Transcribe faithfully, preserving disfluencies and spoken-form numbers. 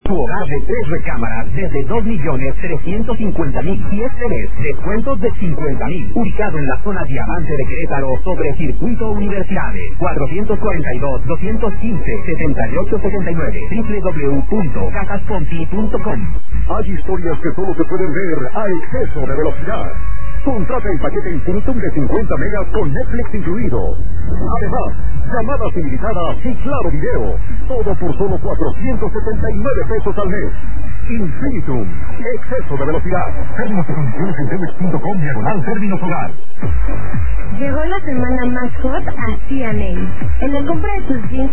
Tu hogar de tres recámaras desde dos millones trescientos cincuenta mil y este mes descuentos de cincuenta mil. Ubicado en la zona Diamante de Querétaro sobre Circuito Universidades. cuatrocientos cuarenta y dos, doscientos quince, setenta y ocho setenta y nueve. doble u doble u doble u punto casas conti punto com. Hay historias que solo se pueden ver a exceso de velocidad. Contrata el paquete Infinitum de cincuenta megas con Netflix incluido. Además, llamadas ilimitadas y claro video. Todo por solo cuatrocientos setenta y nueve pesos al mes. Infinitum. Exceso de velocidad. Términos y condiciones en telmex punto com diagonal términos hogar. Llegó la semana más hot a C N A. En la compra de tus jeans